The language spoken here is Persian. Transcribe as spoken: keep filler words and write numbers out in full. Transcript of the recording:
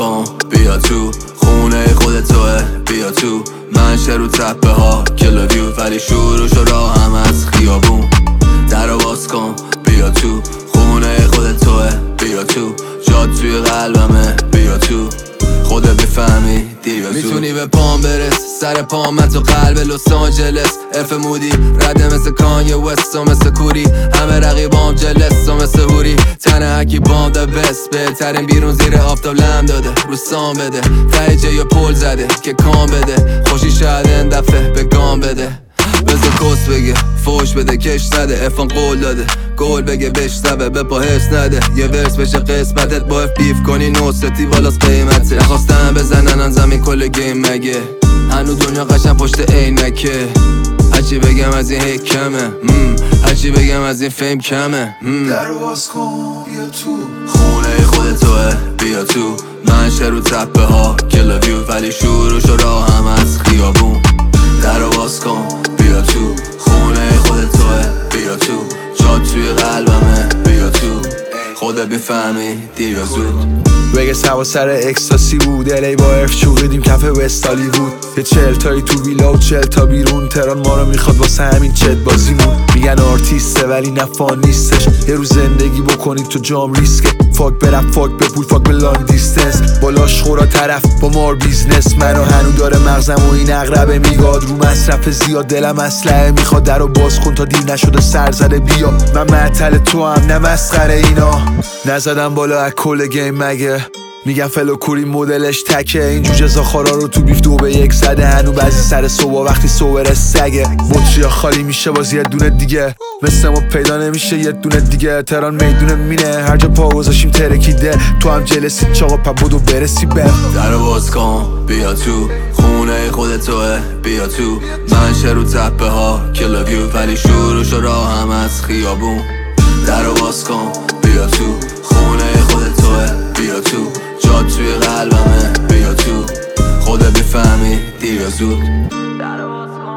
کن بیا تو، خونه خود توه بیا تو، منشه رو تپه ها کلودیو، ولی شروع شو راه هم از خیابون. درو باز کن بیا تو، خونه خود توه بیا تو، جاد توی قلبمه بیا تو، خودت بفهمی دیر یا زود. میتونی به پام برس، سر پام من تو قلب لس آنجلس، اف مودی رده مثل کانیه وست و مثل کوری، همه رقیبام جلس و مثل هوری، تنه هکی بام دا بست، بهترین بیرون زیر آفتاب لم داده رو سام بده، ته جه یا پول زده که کام بده، خوشی شاید این دفعه به گام بده، بزا کس بگه فوش بده کش نده، افان قول داده گل بگه بشنوه به پا حس نده، یه ورس بشه قسمتت با اف بیف کنی نوستی والاس قیمته، نخواستم بزنن زمین کل گیم مگه، هنو دنیا قشن پشت عینکه، هرچی بگم از این هیک کمه، هرچی بگم از این فیم کمه. درو باز کن بیا تو، خونه خود توه بیا تو، منشه رو تپه ها کلودیو، ولی شروع شو راه هم از خیابون. درو باز کن بیا تو، خونه خود توه بیا تو، جاد توی قلبمه بیا تو، خودت میفهمی دیر یا زود. وگس هوا سر اکستاسی بود، الی با ارف چوقیدیم کف وست هالیوود، یه چل تایی تو ویلا و چل تا بیرون، تران ما رو میخواد واسه همین چت بازیمون، میگن آرتیسته ولی نفان نیستش، یه روز زندگی بکنید تو جام ریسکه، فاک برف فاک به پول فاک به لانگ دیستنس، بالاش خورا طرف با مار بیزنس، منو هنو داره مغزم و این اقربه میگاد رو مصرف زیاد، دلم اسلحه میخواد درو باز کن تا دیر نشده سر زده بیا، من معطل تو هم نه مسخره اینا، نزدم بالا از کل گیم مگه، میگن فلو کوری مدلش تکه، این جوجه زاخارا رو تو بیف دو به یک زده، هنو بعضی سر صبح وقتی صور سگه، بطریا خالی میشه باز یه دونه دیگه، مثل ما پیدا نمیشه یه دونه دیگه، تران میدونه مینه هر جا پا گذاشیم ترکیده، تو هم جلسی چاقا پا بودو برسی به. درو باز کن بیا تو، خونه خود توه بیا تو، منشه رو تپه ها کلودیو، ولی شروع شو راه هم از خیابون. درو باز کن بیا تو، خونه خود توه بیا تو، جاد توی قلبمه بیا تو، خودت بفهمی دیر یا زود.